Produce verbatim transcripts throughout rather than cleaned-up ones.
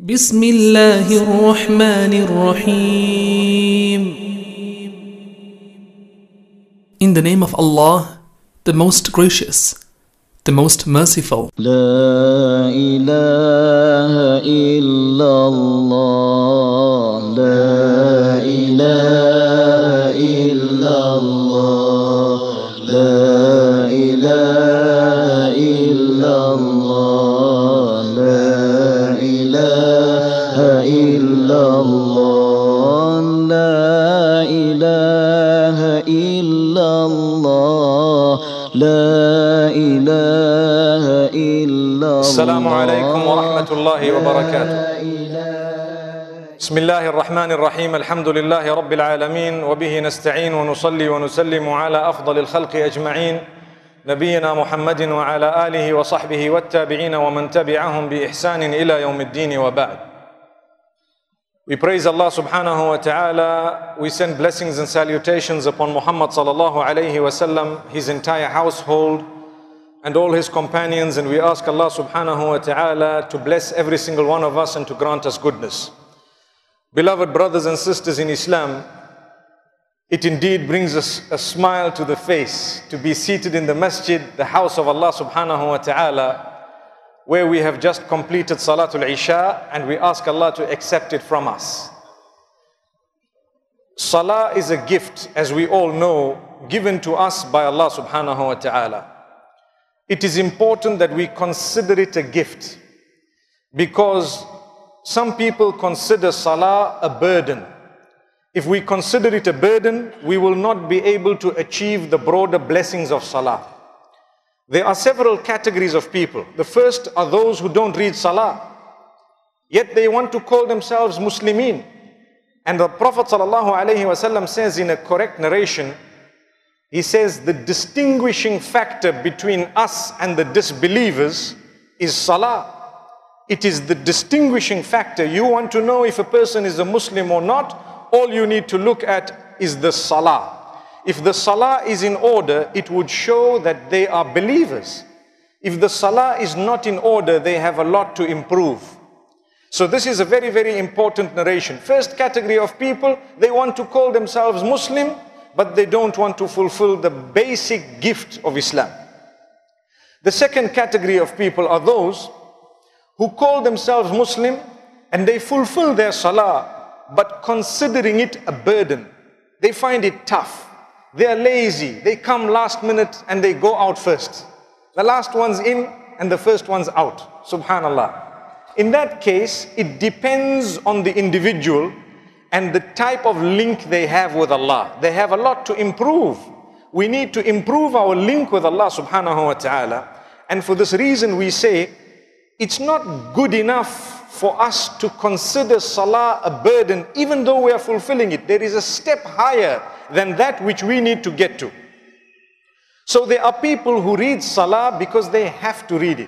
بسم الله الرحمن الرحيم. In the name of Allah, the most gracious, the most merciful. لا إله إلا الله لا إله إلا الله لا إله إلا الله لا إله إلا الله لا إله إلا الله لا إله إلا الله. السلام عليكم ورحمة الله وبركاته. بسم الله الرحمن الرحيم. الحمد لله رب العالمين وبه نستعين ونصلي ونسلم على أفضل الخلق أجمعين نبينا محمد وعلى آله وصحبه والتابعين ومن تبعهم بإحسان إلى يوم الدين وبعد. We praise Allah subhanahu wa ta'ala. We send blessings and salutations upon Muhammad sallallahu alayhi wa sallam, his entire household and all his companions, and we ask Allah subhanahu wa ta'ala to bless every single one of us and to grant us goodness. Beloved brothers and sisters in Islam, it indeed brings us a smile to the face to be seated in the masjid, the house of Allah subhanahu wa ta'ala, where we have just completed Salatul Isha, and we ask Allah to accept it from us. Salah is a gift, as we all know, given to us by Allah subhanahu wa ta'ala. It is important that we consider it a gift, because some people consider Salah a burden. If we consider it a burden, we will not be able to achieve the broader blessings of Salah. There are several categories of people. The first are those who don't read Salah, yet they want to call themselves Muslimin. And the Prophet ﷺ says in a correct narration, he says the distinguishing factor between us and the disbelievers is Salah. It is the distinguishing factor. You want to know if a person is a Muslim or not, all you need to look at is the Salah. If the Salah is in order, it would show that they are believers. If the Salah is not in order, they have a lot to improve. So this is a very, very important narration. First category of people, they want to call themselves Muslim, but they don't want to fulfill the basic gift of Islam. The second category of people are those who call themselves Muslim and they fulfill their Salah, but considering it a burden. They find it tough. They are lazy. They come last minute and they go out first. The last one's in and the first one's out. Subhanallah. In that case, it depends on the individual and the type of link they have with Allah. They have a lot to improve. We need to improve our link with Allah subhanahu wa ta'ala. And for this reason we say, it's not good enough for us to consider Salah a burden, even though we are fulfilling it. There is a step higher than that which we need to get to. So there are people who read Salah because they have to read it.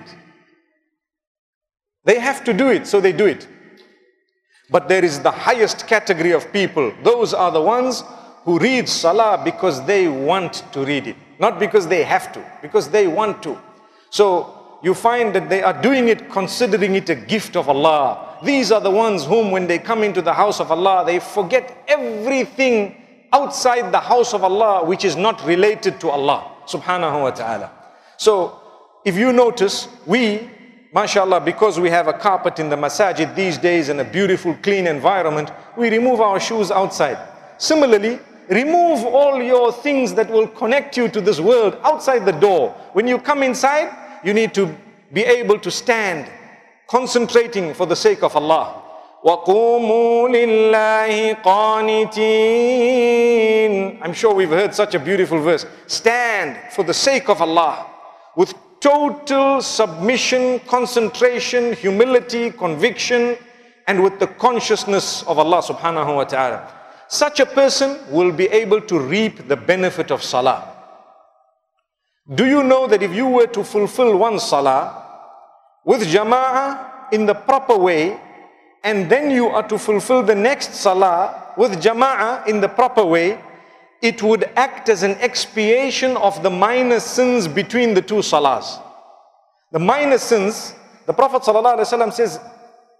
They have to do it, so they do it. But there is the highest category of people. Those are the ones who read Salah because they want to read it. Not because they have to, because they want to. So you find that they are doing it considering it a gift of Allah. These are the ones whom when they come into the house of Allah, they forget everything outside the house of Allah which is not related to Allah subhanahu wa ta'ala. So if you notice, we, mashallah, because we have a carpet in the masajid these days and a beautiful clean environment, we remove our shoes outside. Similarly, remove all your things that will connect you to this world outside the door. When you come inside, you need to be able to stand, concentrating for the sake of Allah. وَقُومُوا لِلَّهِ قَانِتِينَ. I'm sure we've heard such a beautiful verse. Stand for the sake of Allah with total submission, concentration, humility, conviction, and with the consciousness of Allah subhanahu wa ta'ala. Such a person will be able to reap the benefit of Salah. Do you know that if you were to fulfill one Salah with Jama'ah in the proper way, and then you are to fulfill the next Salah with Jama'ah in the proper way, it would act as an expiation of the minor sins between the two Salahs. The minor sins, the Prophet ﷺ says,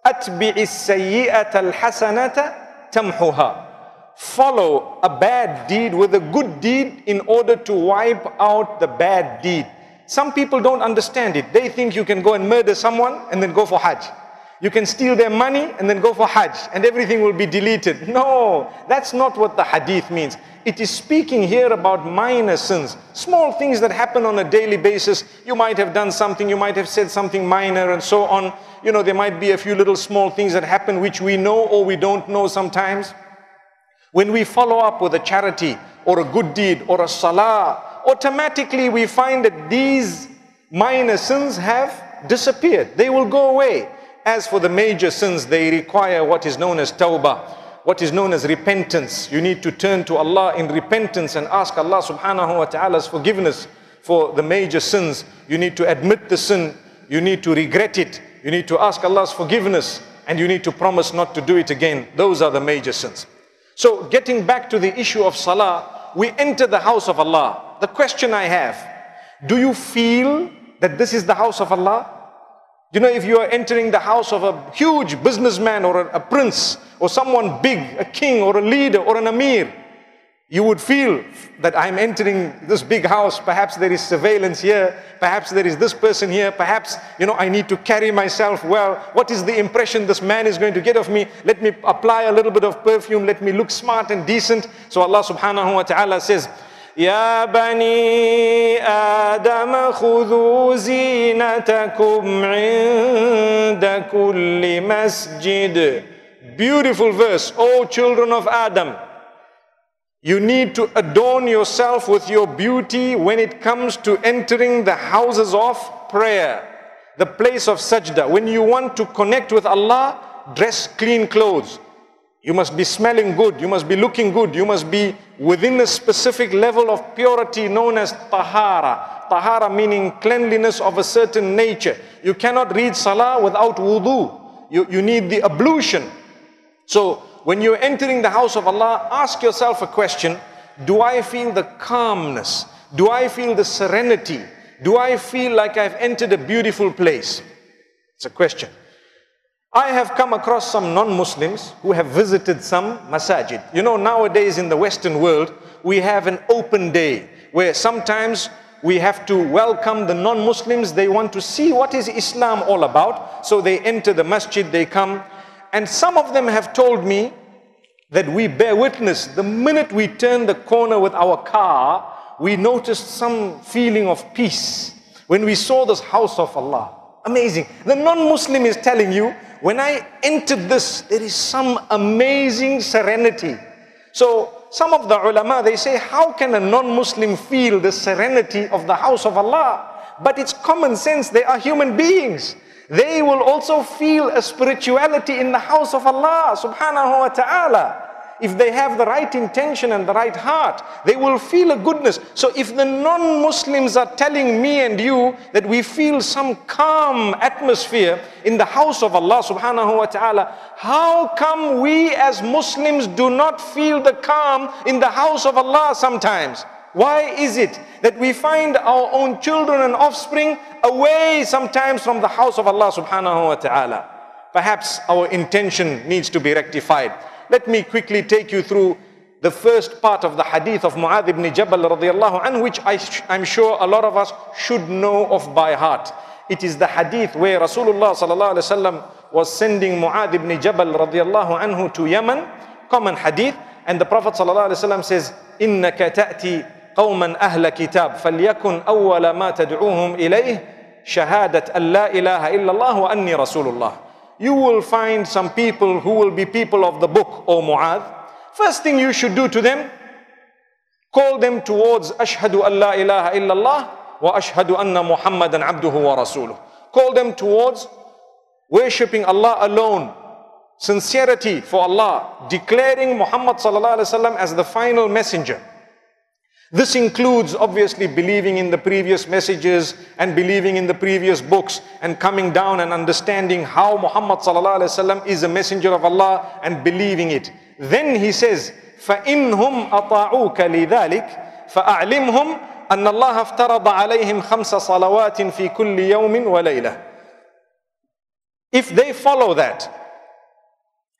أَتْبِعِ السَّيِّئَةَ الْحَسَنَةَ تَمْحُهَا. Follow a bad deed with a good deed in order to wipe out the bad deed. Some people don't understand it. They think you can go and murder someone and then go for Hajj. You can steal their money and then go for Hajj and everything will be deleted. No, that's not what the hadith means. It is speaking here about minor sins, small things that happen on a daily basis. You might have done something, you might have said something minor and so on. You know, there might be a few little small things that happen which we know or we don't know sometimes. When we follow up with a charity or a good deed or a salah, automatically we find that these minor sins have disappeared. They will go away. As for the major sins, they require what is known as tawbah, what is known as repentance. You need to turn to Allah in repentance and ask Allah subhanahu wa ta'ala's forgiveness for the major sins. You need to admit the sin, you need to regret it, you need to ask Allah's forgiveness, and you need to promise not to do it again. Those are the major sins. So getting back to the issue of salah, we enter the house of Allah. The question I have, do you feel that this is the house of Allah? You know, if you are entering the house of a huge businessman or a, a prince or someone big, a king or a leader or an amir, you would feel that I'm entering this big house. Perhaps there is surveillance here. Perhaps there is this person here. Perhaps, you know, I need to carry myself well. What is the impression this man is going to get of me? Let me apply a little bit of perfume. Let me look smart and decent. So Allah subhanahu wa ta'ala says, يا بني آدم خذوا زينتكم عند كل مسجد. Beautiful verse. O children of Adam, you need to adorn yourself with your beauty when it comes to entering the houses of prayer, the place of sajda. When you want to connect with Allah, dress clean clothes. You must be smelling good, you must be looking good, you must be within a specific level of purity known as tahara. Tahara meaning cleanliness of a certain nature. You cannot read salah without wudu. You, you need the ablution. So when you're entering the house of Allah, ask yourself a question. Do I feel the calmness? Do I feel the serenity? Do I feel like I've entered a beautiful place? It's a question. I have come across some non-Muslims who have visited some masajid. You know, nowadays in the Western world, we have an open day where sometimes we have to welcome the non-Muslims. They want to see what is Islam all about. So they enter the masjid, they come. And some of them have told me that we bear witness. The minute we turn the corner with our car, we noticed some feeling of peace when we saw this house of Allah. Amazing. The non-Muslim is telling you, when I entered this, there is some amazing serenity. So some of the ulama, they say, how can a non-Muslim feel the serenity of the house of Allah? But it's common sense. They are human beings. They will also feel a spirituality in the house of Allah subhanahu wa ta'ala. If they have the right intention and the right heart, they will feel a goodness. So if the non-Muslims are telling me and you that we feel some calm atmosphere in the house of Allah subhanahu wa ta'ala, how come we as Muslims do not feel the calm in the house of Allah sometimes? Why is it that we find our own children and offspring away sometimes from the house of Allah subhanahu wa ta'ala? Perhaps our intention needs to be rectified. Let me quickly take you through the first part of the hadith of Mu'adh ibn Jabal radiallahu anhu, which I I'm sure a lot of us should know of by heart. It is the hadith where Rasulullah sallallahu alaihi wasallam was sending Mu'adh ibn Jabal radiallahu anhu to Yemen. Common hadith. And the Prophet sallallahu alaihi wasallam says, إِنَّكَ تَأْتِي قَوْمًا أَهْلَ كِتَابٍ فَلْيَكُنْ أَوَّلَ مَا تَدْعُوهُمْ إِلَيْهِ شَهَادَةَ أَن لَا إِلَهَ إِلَّا اللَّهُ وَأَنِّي رَسُولُ اللَّهِ. You will find some people who will be people of the book, O Mu'adh. First thing you should do to them, call them towards Ashhadu an la ilaha illallah wa ashhadu anna Muhammadan abduhu wa rasuluh. Call them towards worshipping Allah alone, sincerity for Allah, declaring Muhammad sallallahu alaihi wasallam as the final messenger. This includes obviously believing in the previous messages and believing in the previous books and coming down and understanding how Muhammad sallallahu alaihi wasallam is a messenger of Allah and believing it. Then he says, فَإِنْهُمْ أَطَاعُوكَ لِذَلِكَ فَأَعْلِمْهُمْ أَنَّ اللَّهَ افْتَرَضَ عَلَيْهِمْ خَمْسَ صَلَوَاتٍ فِي كُلِّ يَوْمٍ وَلَيْلَةٍ. If they follow that,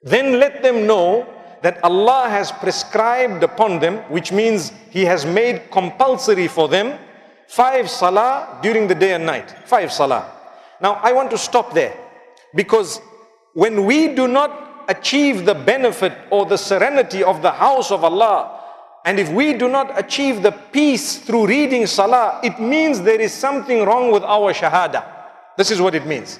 then let them know that Allah has prescribed upon them, which means He has made compulsory for them, five salah during the day and night. Five salah. Now I want to stop there, because when we do not achieve the benefit or the serenity of the house of Allah, and if we do not achieve the peace through reading salah, it means there is something wrong with our shahada. This is what it means.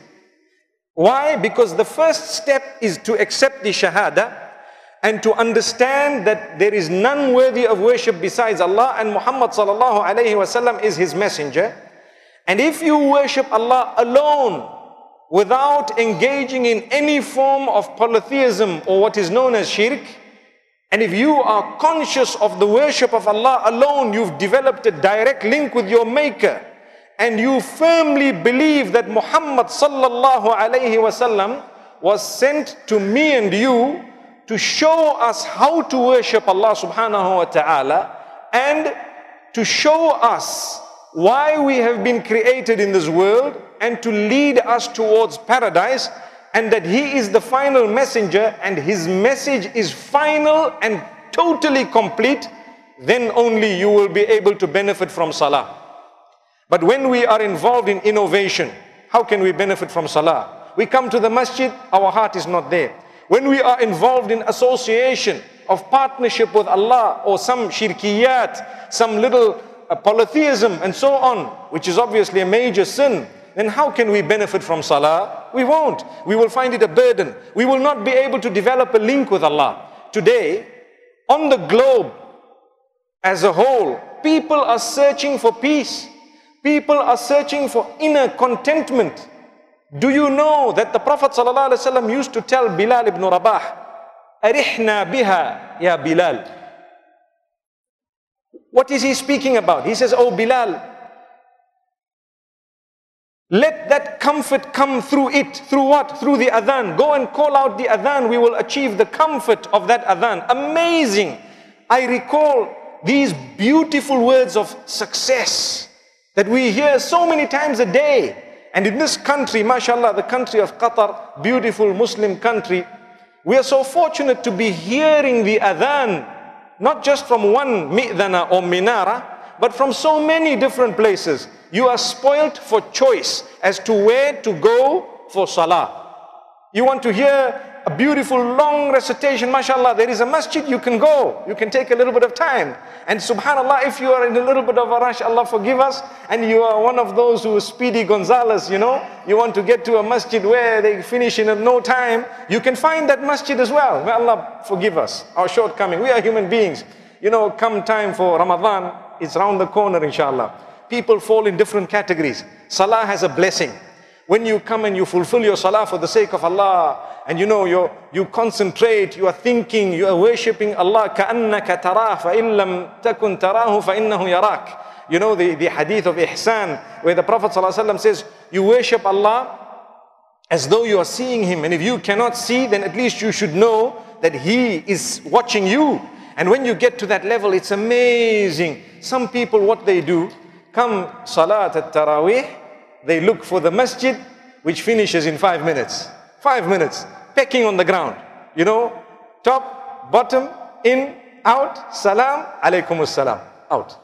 Why? Because the first step is to accept the shahada and to understand that there is none worthy of worship besides Allah, and Muhammad sallallahu alayhi wasallam is His messenger. And if you worship Allah alone without engaging in any form of polytheism or what is known as shirk, and if you are conscious of the worship of Allah alone, you've developed a direct link with your Maker, and you firmly believe that Muhammad sallallahu alayhi wasallam was sent to me and you to show us how to worship Allah subhanahu wa ta'ala, and to show us why we have been created in this world, and to lead us towards paradise, and that He is the final messenger and His message is final and totally complete, then only you will be able to benefit from salah. But when we are involved in innovation, how can we benefit from salah? We come to the masjid, our heart is not there. When we are involved in association of partnership with Allah, or some shirkiyat, some little uh, polytheism and so on, which is obviously a major sin, then how can we benefit from salah? We won't. We will find it a burden. We will not be able to develop a link with Allah. Today, on the globe as a whole, people are searching for peace. People are searching for inner contentment. Do you know that the Prophet ﷺ used to tell Bilal ibn Rabah, Arihna biha ya Bilal. What is he speaking about? He says, oh Bilal, let that comfort come through it. Through what? Through the adhan. Go and call out the adhan. We will achieve the comfort of that adhan. Amazing. I recall these beautiful words of success that we hear so many times a day. And in this country, mashallah, the country of Qatar, beautiful Muslim country, we are so fortunate to be hearing the adhan, not just from one mi'dhana or minara, but from so many different places. You are spoilt for choice as to where to go for salah. You want to hear a beautiful long recitation, mashallah, there is a masjid, you can go. You can take a little bit of time. And subhanallah, if you are in a little bit of a rush, Allah forgive us, and you are one of those who is Speedy Gonzales, you know, you want to get to a masjid where they finish in no time, you can find that masjid as well. May Allah forgive us, our shortcoming. We are human beings. You know, come time for Ramadan, it's round the corner, inshallah. People fall in different categories. Salah has a blessing. When you come and you fulfill your salah for the sake of Allah, and you know, you you concentrate, you are thinking, you are worshipping Allah, كَأَنَّكَ تَرَاهُ فَإِن لَمْ تَكُنْ تَرَاهُ فَإِنَّهُ يَرَاكَ. You know, the, the hadith of Ihsan, where the Prophet ﷺ says, you worship Allah as though you are seeing Him. And if you cannot see, then at least you should know that He is watching you. And when you get to that level, it's amazing. Some people, what they do, come Salat al-Taraweeh, they look for the masjid, which finishes in five minutes. Five minutes, pecking on the ground. You know, top, bottom, in, out, salam, alaykum salam, out.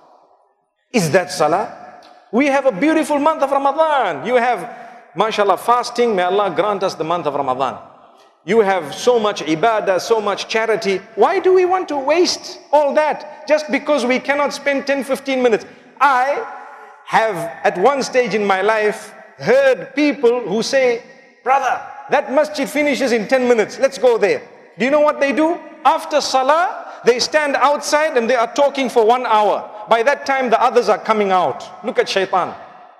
Is that salah? We have a beautiful month of Ramadan. You have, mashallah, fasting. May Allah grant us the month of Ramadan. You have so much ibadah, so much charity. Why do we want to waste all that just because we cannot spend ten, fifteen minutes? I have at one stage in my life heard people who say, brother, that masjid finishes in ten minutes, let's go there. Do you know what they do? After salah, they stand outside and they are talking for one hour. By that time, the others are coming out. Look at shaitan.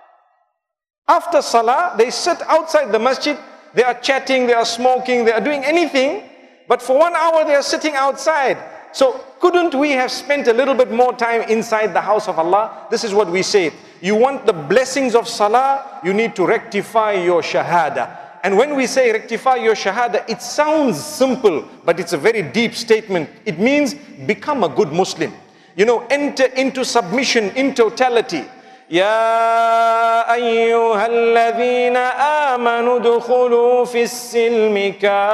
After salah, they sit outside the masjid, they are chatting, they are smoking, they are doing anything, but for one hour they are sitting outside. So couldn't we have spent a little bit more time inside the house of Allah? This is what we say. You want the blessings of salah, you need to rectify your shahada. And when we say rectify your shahada, it sounds simple, but it's a very deep statement. It means become a good Muslim. You know, enter into submission in totality. يا أيها الذين آمنوا ادخلوا في السلم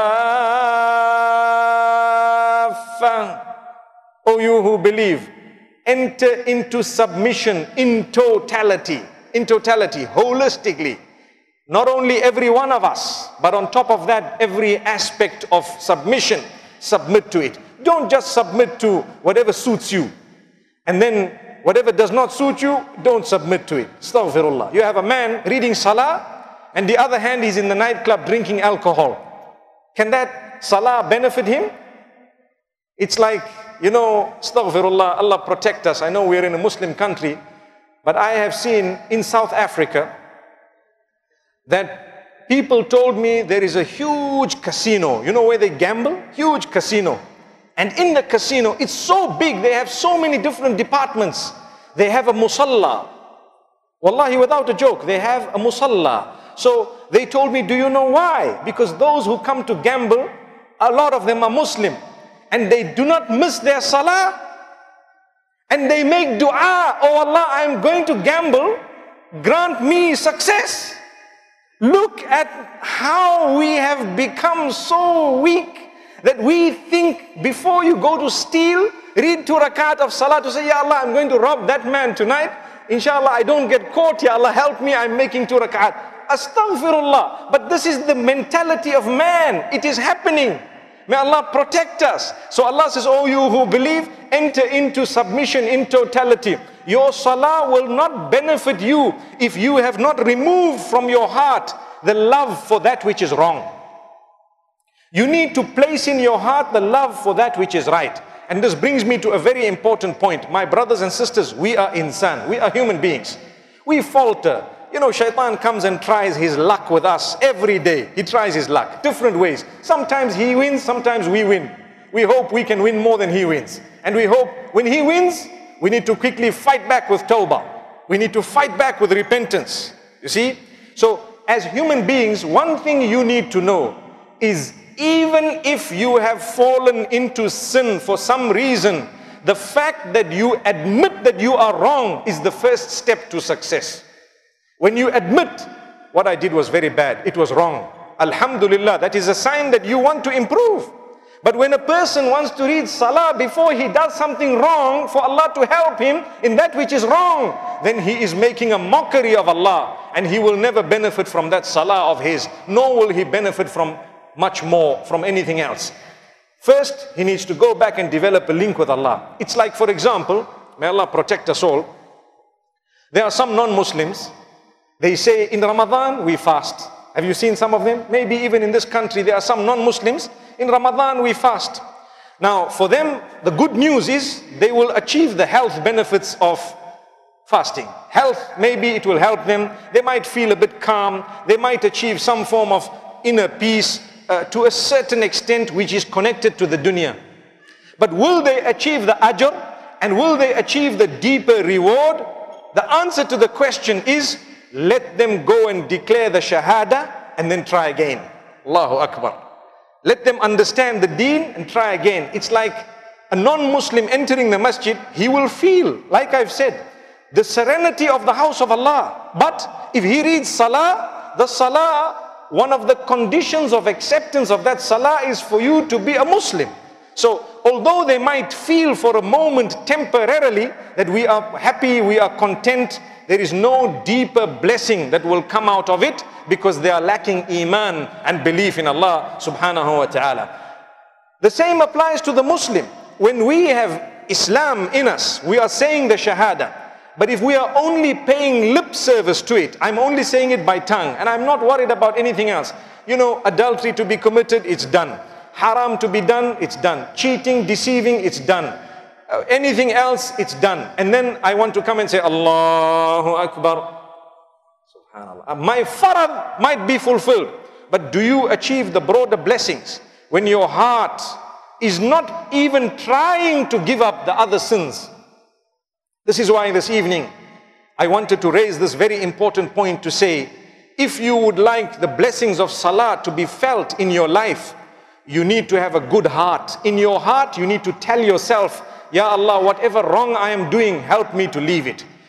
كافة. O you who believe, enter into submission in totality, in totality, holistically. Not only every one of us, but on top of that, every aspect of submission, submit to it. Don't just submit to whatever suits you. And then whatever does not suit you, don't submit to it. Astaghfirullah. You have a man reading salah, and the other hand he's in the nightclub drinking alcohol. Can that salah benefit him? It's like, you know, astaghfirullah, Allah protect us. I know we're in a Muslim country, but I have seen in South Africa that people told me there is a huge casino. You know where they gamble? Huge casino. And in the casino, it's so big, they have so many different departments. They have a musalla. Wallahi, without a joke, they have a musalla. So they told me, do you know why? Because those who come to gamble, a lot of them are Muslim. And they do not miss their salah. And they make dua, oh Allah, I'm going to gamble, grant me success. Look at how we have become so weak that we think before you go to steal, read two rakat of salah to say, Ya Allah, I'm going to rob that man tonight. Inshallah, I don't get caught. Ya Allah, help me, I'm making two rakat. Astaghfirullah. But this is the mentality of man. It is happening. May Allah protect us. So Allah says, oh you who believe, enter into submission in totality. Your salah will not benefit you if you have not removed from your heart the love for that which is wrong. You need to place in your heart the love for that which is right. And this brings me to a very important point. My brothers and sisters, we are insan. We are human beings. We falter. You know, shaitan comes and tries his luck with us every day. He tries his luck, different ways. Sometimes he wins, sometimes we win. We hope we can win more than he wins. And we hope when he wins, we need to quickly fight back with tawbah. We need to fight back with repentance. You see? So, as human beings, one thing you need to know is even if you have fallen into sin for some reason, the fact that you admit that you are wrong is the first step to success. When you admit, what I did was very bad, it was wrong, Alhamdulillah, that is a sign that you want to improve. But when a person wants to read salah before he does something wrong for Allah to help him in that which is wrong, then he is making a mockery of Allah, and he will never benefit from that salah of his, nor will he benefit from much more from anything else. First, he needs to go back and develop a link with Allah. It's like, for example, may Allah protect us all, there are some non-Muslims, they say in Ramadan we fast. Have you seen some of them? Maybe even in this country there are some non-Muslims, in Ramadan we fast. Now for them the good news is they will achieve the health benefits of fasting. Health, maybe it will help them, they might feel a bit calm, they might achieve some form of inner peace uh, to a certain extent which is connected to the dunya. But will they achieve the ajr and will they achieve the deeper reward? The answer to the question is, let them go and declare the shahada and then try again. Allahu Akbar. Let them understand the deen and try again. It's like a non-Muslim entering the masjid, he will feel, like I've said, the serenity of the house of Allah. But if he reads salah, the salah, one of the conditions of acceptance of that salah is for you to be a Muslim. So although they might feel for a moment temporarily that we are happy, we are content, there is no deeper blessing that will come out of it because they are lacking iman and belief in Allah subhanahu wa ta'ala. The same applies to the Muslim. When we have Islam in us, we are saying the shahada. But if we are only paying lip service to it, I'm only saying it by tongue and I'm not worried about anything else. You know, adultery to be committed, it's done. Haram to be done, it's done. Cheating, deceiving, it's done. Uh, anything else, it's done. And then I want to come and say, Allahu Akbar. Subhanallah. Uh, my farad might be fulfilled. But do you achieve the broader blessings when your heart is not even trying to give up the other sins? This is why this evening I wanted to raise this very important point to say, if you would like the blessings of salah to be felt in your life, you need to have a good heart. In your heart, you need to tell yourself, Ya Allah, whatever wrong I am doing, help me to leave it.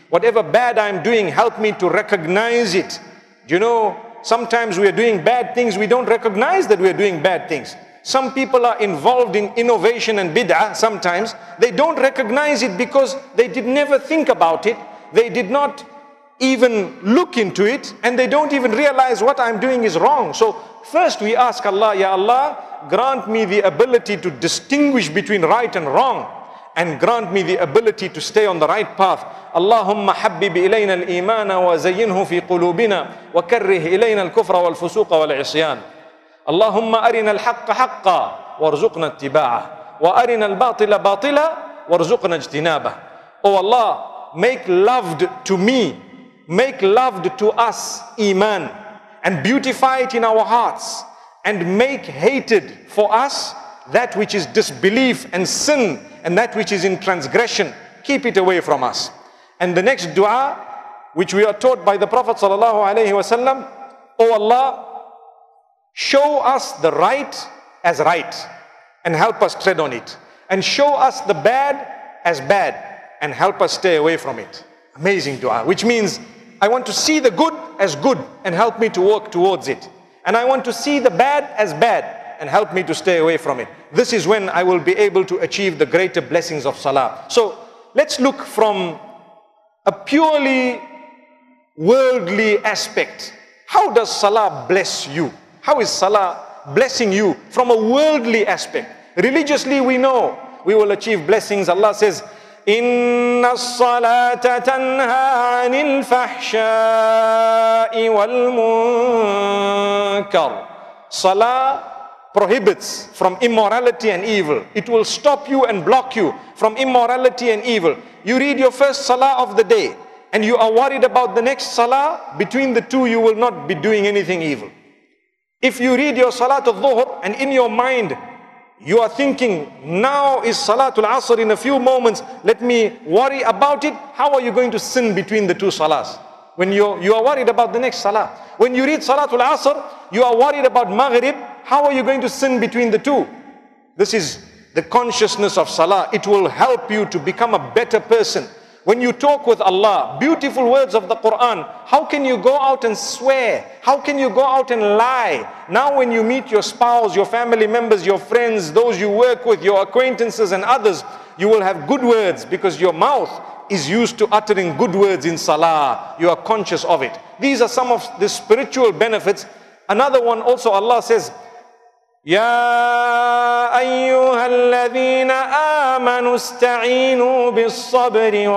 Whatever bad I'm doing, help me to recognize it. You know, sometimes we are doing bad things, we don't recognize that we are doing bad things. Some people are involved in innovation and bid'ah sometimes. They don't recognize it because they did never think about it. They did not even look into it, and they don't even realize what I'm doing is wrong. So first we ask Allah, Ya Allah, grant me the ability to distinguish between right and wrong, and grant me the ability to stay on the right path. Allahumma habbib ilayna al-imana wa zayyinhu fi qulubina wa karrih ilayna al-kufra wal-fusuqa wal-isyan. Allahumma arina al-haqqa haqqa warzuqna ittiba'ah wa arina al-batila batila warzuqna ijtinabah. Oh Allah, make loved to me, make loved to us iman, and beautify it in our hearts, and make hated for us that which is disbelief and sin, and that which is in transgression. Keep it away from us. And the next dua, which we are taught by the Prophet sallallahu alaihi wasallam, oh Allah, show us the right as right and help us tread on it, and show us the bad as bad and help us stay away from it. Amazing dua, which means I want to see the good as good and help me to work towards it, and I want to see the bad as bad and help me to stay away from it. This is when I will be able to achieve the greater blessings of salah. So let's look from a purely worldly aspect. How does salah bless you? How is salah blessing you from a worldly aspect? Religiously we know we will achieve blessings. Allah says, Inna as-salata tanha 'anil fahsha'i wal munkar. Salah prohibits from immorality and evil. It will stop you and block you from immorality and evil. You read your first salah of the day and you are worried about the next salah, between the two you will not be doing anything evil. If you read your Salatul Dhuhr and in your mind you are thinking, now is Salatul Asr in a few moments, let me worry about it, how are you going to sin between the two salahs? When you you are worried about the next salah. When you read Salatul Asr, you are worried about Maghrib, how are you going to sin between the two? This is the consciousness of salah. It will help you to become a better person. When you talk with Allah, beautiful words of the Quran, how can you go out and swear? How can you go out and lie? Now when you meet your spouse, your family members, your friends, those you work with, your acquaintances and others, you will have good words because your mouth is used to uttering good words in salah. You are conscious of it. These are some of the spiritual benefits. Another one also, Allah says, Ya ayyuhalladhina amanu ista'inu bis-sabri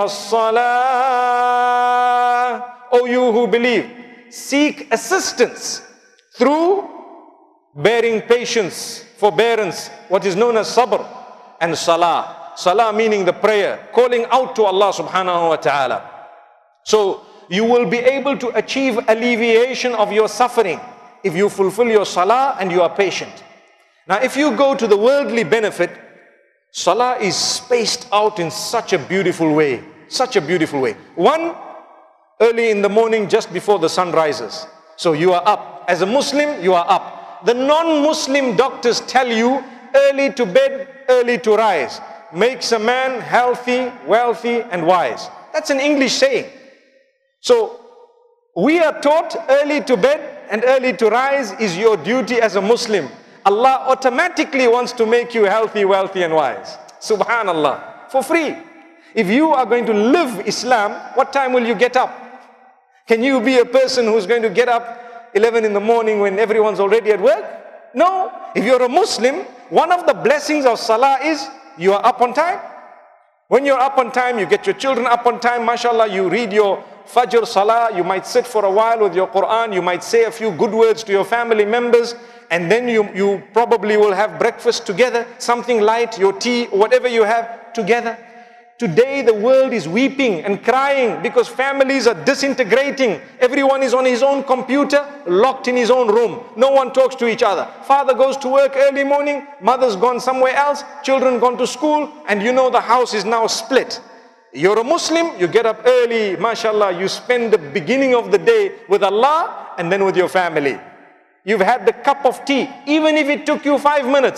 was-salah. O you who believe, seek assistance through bearing patience, forbearance, what is known as sabr, and salah. Salah meaning the prayer, calling out to Allah subhanahu wa ta'ala. So you will be able to achieve alleviation of your suffering if you fulfill your salah and you are patient. Now if you go to the worldly benefit, salah is spaced out in such a beautiful way, such a beautiful way. One, early in the morning just before the sun rises. So you are up. As a Muslim, you are up. The non-Muslim doctors tell you early to bed, early to rise makes a man healthy, wealthy and wise. That's an English saying. So we are taught early to bed and early to rise is your duty as a Muslim. Allah automatically wants to make you healthy, wealthy and wise. Subhanallah. For free. If you are going to live Islam, what time will you get up? Can you be a person who's going to get up eleven in the morning when everyone's already at work? No. If you're a Muslim, one of the blessings of salah is you are up on time. When you're up on time, you get your children up on time, mashallah, you read your Fajr Salah, you might sit for a while with your Quran, you might say a few good words to your family members, and then you, you probably will have breakfast together, something light, your tea, whatever you have together. Today the world is weeping and crying because families are disintegrating. Everyone is on his own computer, locked in his own room. No one talks to each other. Father goes to work early morning, mother's gone somewhere else, children gone to school, and you know the house is now split. You're a Muslim, you get up early, mashallah, you spend the beginning of the day with Allah and then with your family. You've had the cup of tea, even if it took you five minutes.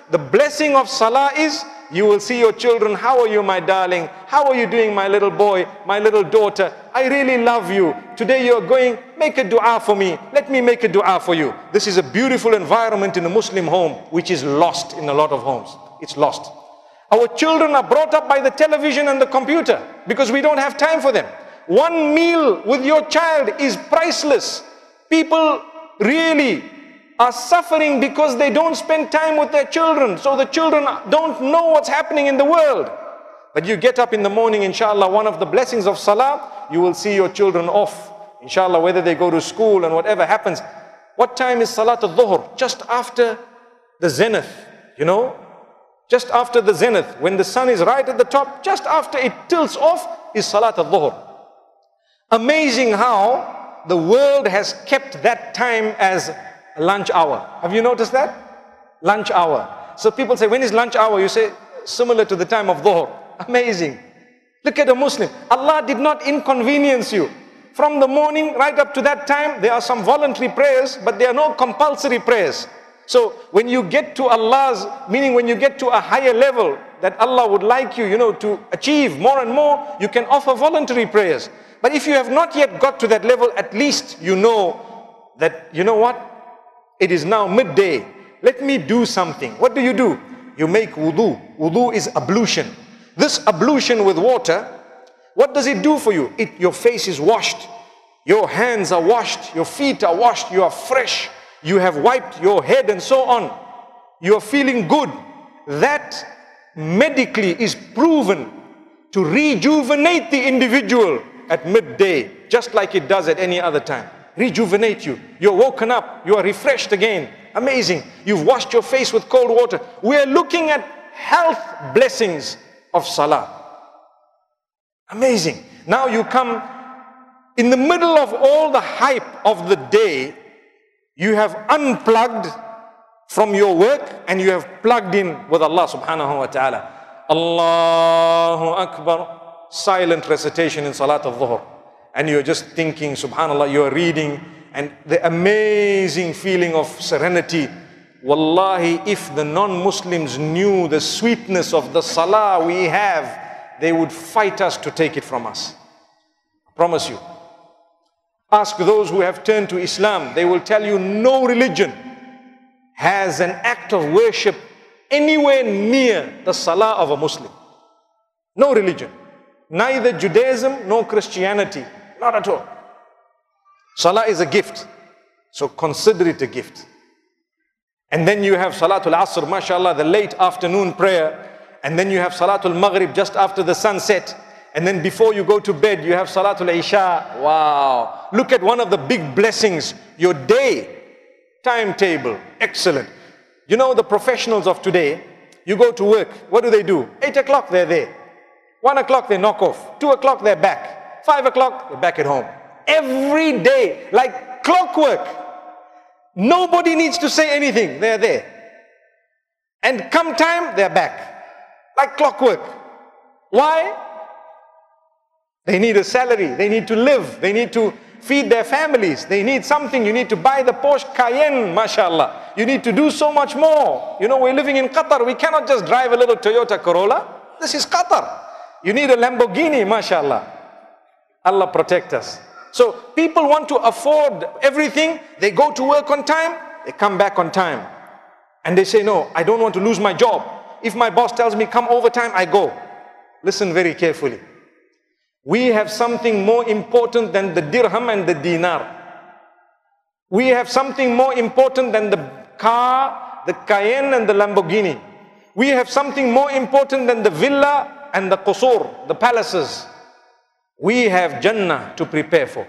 the blessing of salah is, you will see your children, how are you my darling? How are you doing my little boy, my little daughter? I really love you. Today you're going, make a dua for me. Let me make a dua for you. This is a beautiful environment in a Muslim home, which is lost in a lot of homes. It's lost. Our children are brought up by the television and the computer because we don't have time for them. One meal with your child is priceless. People really are suffering because they don't spend time with their children. So the children don't know what's happening in the world. But you get up in the morning, inshallah, one of the blessings of salah, you will see your children off. Inshallah, whether they go to school and whatever happens. What time is Salat al-Dhuhr? Just after the zenith, you know? Just after the zenith, when the sun is right at the top, just after it tilts off is Salat al-Dhuhr. Amazing how the world has kept that time as lunch hour. Have you noticed that? Lunch hour. So people say, when is lunch hour? You say, similar to the time of Dhuhr. Amazing. Look at a Muslim. Allah did not inconvenience you. From the morning right up to that time, there are some voluntary prayers, but there are no compulsory prayers. So when you get to Allah's, meaning when you get to a higher level that Allah would like you, you know, to achieve more and more, you can offer voluntary prayers. But if you have not yet got to that level, at least you know that, you know what? It is now midday. Let me do something. What do you do? You make wudu. Wudu is ablution. This ablution with water, what does it do for you? It, your face is washed. Your hands are washed. Your feet are washed. You are fresh. You have wiped your head and so on. You are feeling good. That medically is proven to rejuvenate the individual at midday, just like it does at any other time. Rejuvenate you. You're woken up. You are refreshed again. Amazing. You've washed your face with cold water. We are looking at health blessings of salah. Amazing. Now you come in the middle of all the hype of the day, you have unplugged from your work and you have plugged in with Allah subhanahu wa ta'ala. Allahu Akbar. Silent recitation in Salat al-Dhuhr. And you're just thinking, subhanallah, you're reading, and the amazing feeling of serenity. Wallahi, if the non-Muslims knew the sweetness of the salah we have, they would fight us to take it from us. I promise you. Ask those who have turned to Islam, they will tell you no religion has an act of worship anywhere near the salah of a Muslim. No religion. Neither Judaism nor Christianity. Not at all. Salah is a gift. So consider it a gift. And then you have Salatul Asr, mashallah, the late afternoon prayer. And then you have Salatul Maghrib just after the sunset. And then before you go to bed, you have Salatul Isha. Wow. Look at one of the big blessings. Your day timetable. Excellent. You know the professionals of today, you go to work. What do they do? Eight o'clock they're there. One o'clock they knock off. Two o'clock they're back. Five o'clock they're back at home. Every day, like clockwork. Nobody needs to say anything. They're there. And come time, they're back. Like clockwork. Why? They need a salary. They need to live. They need to feed their families. They need something. You need to buy the Porsche Cayenne, mashallah. You need to do so much more. You know, we're living in Qatar. We cannot just drive a little Toyota Corolla. This is Qatar. You need a Lamborghini, mashallah. Allah protect us. So people want to afford everything. They go to work on time. They come back on time. And they say, no, I don't want to lose my job. If my boss tells me come overtime, I go. Listen very carefully. We have something more important than the dirham and the dinar. We have something more important than the car, the Cayenne and the Lamborghini. We have something more important than the villa and the qusur, the palaces. We have Jannah to prepare for.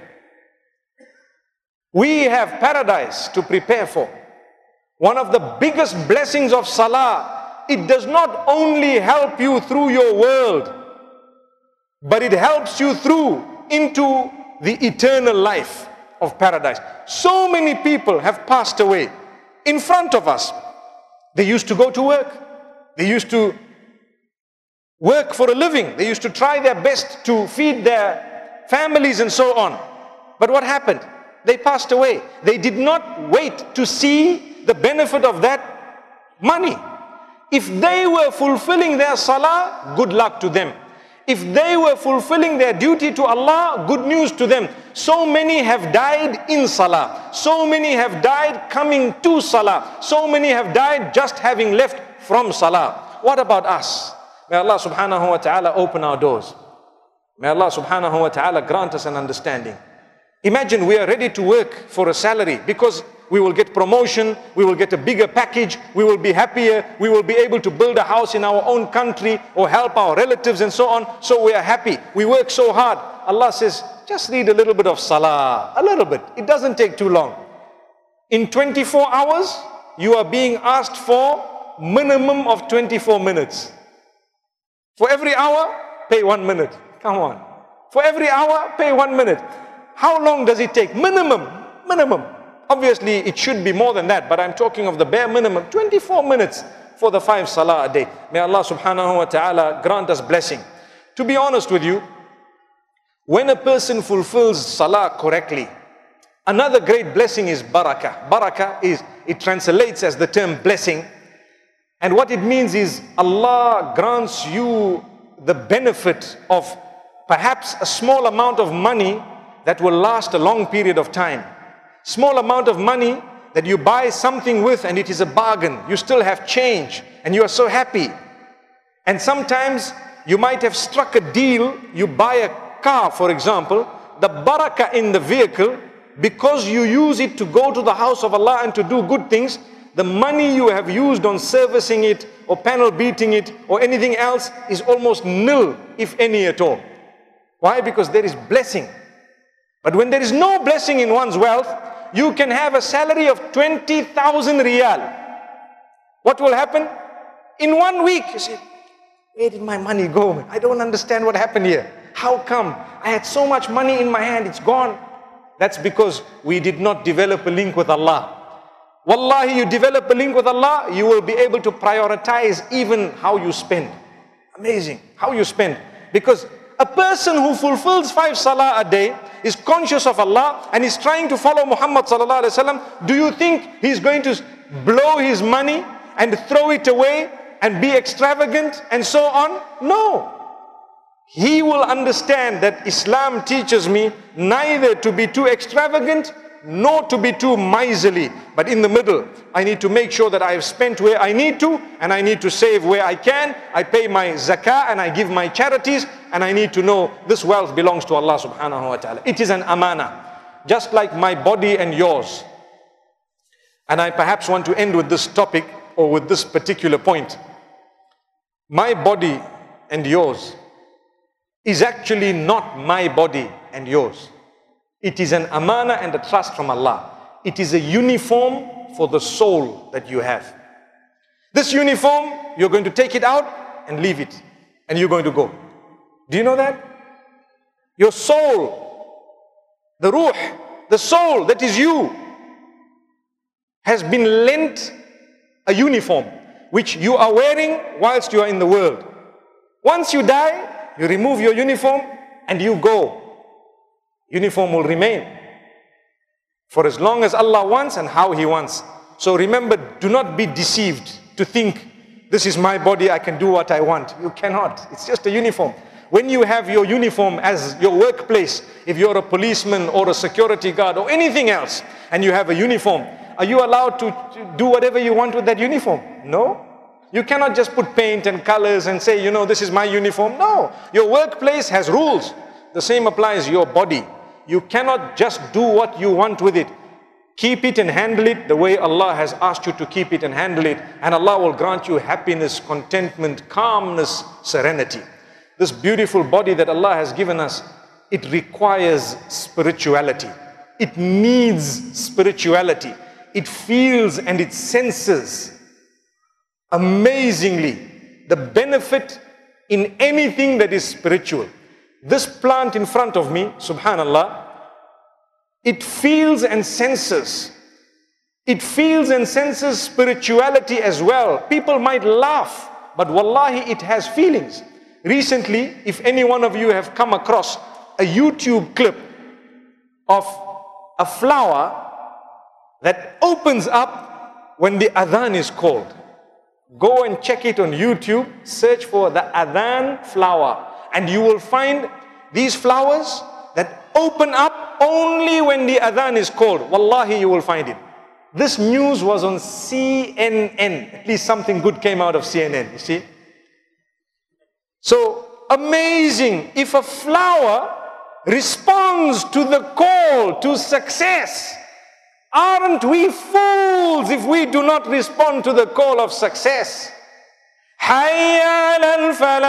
We have paradise to prepare for. One of the biggest blessings of salah, it does not only help you through your world, but it helps you through into the eternal life of paradise. So many people have passed away in front of us. They used to go to work. They used to work for a living. They used to try their best to feed their families and so on. But what happened? They passed away. They did not wait to see the benefit of that money. If they were fulfilling their salah, good luck to them. If they were fulfilling their duty to Allah, good news to them. So many have died in salah. So many have died coming to salah. So many have died just having left from salah. What about us? May Allah subhanahu wa ta'ala open our doors. May Allah subhanahu wa ta'ala grant us an understanding. Imagine we are ready to work for a salary because we will get promotion, we will get a bigger package, we will be happier, we will be able to build a house in our own country or help our relatives and so on. So we are happy. We work so hard. Allah says, just read a little bit of salah. A little bit. It doesn't take too long. In twenty-four hours, you are being asked for minimum of twenty-four minutes. For every hour, pay one minute. Come on. For every hour, pay one minute. How long does it take? Minimum. Minimum. Obviously, it should be more than that, but I'm talking of the bare minimum, twenty-four minutes for the five salah a day. May Allah subhanahu wa ta'ala grant us blessing. To be honest with you, when a person fulfills salah correctly, another great blessing is barakah. Barakah is, it translates as the term blessing. And what it means is Allah grants you the benefit of perhaps a small amount of money that will last a long period of time. Small amount of money that you buy something with and it is a bargain. You still have change and you are so happy. And sometimes you might have struck a deal. You buy a car, for example, the barakah in the vehicle, because you use it to go to the house of Allah and to do good things, the money you have used on servicing it or panel beating it or anything else is almost nil, if any at all. Why? Because there is blessing. But when there is no blessing in one's wealth, you can have a salary of twenty thousand riyal. What will happen? In one week, you say, where did my money go? I don't understand what happened here. How come? I had so much money in my hand, it's gone. That's because we did not develop a link with Allah. Wallahi, you develop a link with Allah, you will be able to prioritize even how you spend. Amazing, how you spend. Because a person who fulfills five salah a day is conscious of Allah and is trying to follow Muhammad sallallahu alaihi wasallam. Do you think he's going to blow his money and throw it away and be extravagant and so on? No. He will understand that Islam teaches me neither to be too extravagant nor to be too miserly, but in the middle. I need to make sure that I have spent where I need to, and I need to save where I can. I pay my zakah and I give my charities, and I need to know this wealth belongs to Allah subhanahu wa ta'ala. It is an amana, just like my body and yours. And I perhaps want to end with this topic or with this particular point. My body and yours is actually not my body and yours. It is an amana and a trust from Allah. It is a uniform for the soul that you have. This uniform, you're going to take it out and leave it. And you're going to go. Do you know that? Your soul, the ruh, the soul that is you, has been lent a uniform which you are wearing whilst you are in the world. Once you die, you remove your uniform and you go. Uniform will remain for as long as Allah wants and how He wants. So remember, do not be deceived to think, this is my body, I can do what I want. You cannot. It's just a uniform. When you have your uniform as your workplace, if you're a policeman or a security guard or anything else, and you have a uniform, are you allowed to do whatever you want with that uniform? No. You cannot just put paint and colors and say, you know, this is my uniform. No. Your workplace has rules. The same applies to your body. You cannot just do what you want with it. Keep it and handle it the way Allah has asked you to keep it and handle it. And Allah will grant you happiness, contentment, calmness, serenity. This beautiful body that Allah has given us, it requires spirituality. It needs spirituality. It feels and it senses amazingly the benefit in anything that is spiritual. This plant in front of me, subhanallah, it feels and senses. It feels and senses spirituality as well. People might laugh, but wallahi, it has feelings. Recently, if any one of you have come across a YouTube clip of a flower that opens up when the adhan is called. Go and check it on YouTube, search for the adhan flower, and you will find these flowers that open up only when the adhan is called. Wallahi, you will find it. This news was on C N N. At least something good came out of C N N, you see. So, amazing. If a flower responds to the call to success, aren't we fools if we do not respond to the call of success? Hayya alal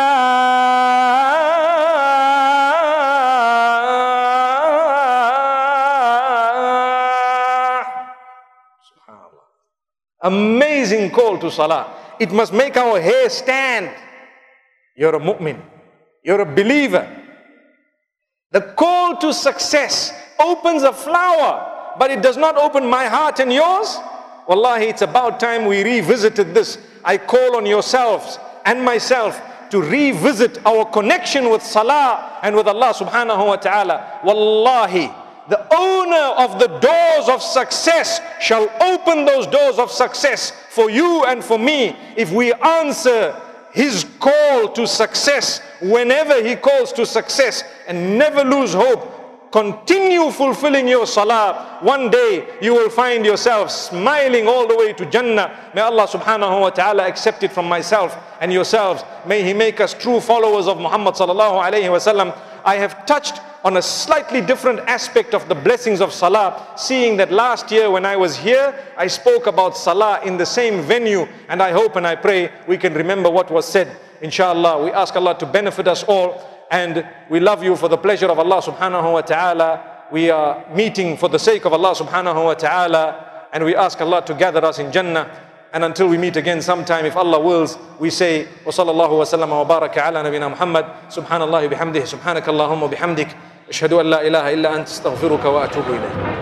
falah. Subhanallah. Amazing call to salah. It must make our hair stand. You're a mu'min. You're a believer. The call to success opens a flower, but it does not open my heart and yours. Wallahi, it's about time we revisited this. I call on yourselves and myself to revisit our connection with salah and with Allah subhanahu wa ta'ala. Wallahi, the owner of the doors of success shall open those doors of success for you and for me if we answer his call to success whenever he calls to success, and never lose hope. Continue fulfilling your salah. One day you will find yourself smiling all the way to Jannah. May Allah subhanahu wa ta'ala accept it from myself and yourselves. May He make us true followers of Muhammad sallallahu alayhi wa sallam. I have touched on a slightly different aspect of the blessings of salah, seeing that last year when I was here, I spoke about salah in the same venue, and I hope and I pray we can remember what was said. Inshallah, we ask Allah to benefit us all. And we love you for the pleasure of Allah subhanahu wa ta'ala. We are meeting for the sake of Allah subhanahu wa ta'ala. And we ask Allah to gather us in Jannah. And until we meet again sometime, if Allah wills, we say, wa sallallahu wa sallam wa baraka ala nabina Muhammad. Subhanallah bihamdih, subhanakallahumma bihamdik. Ashhadu an la ilaha illa ant, astaghfiruka wa atubu ilayk.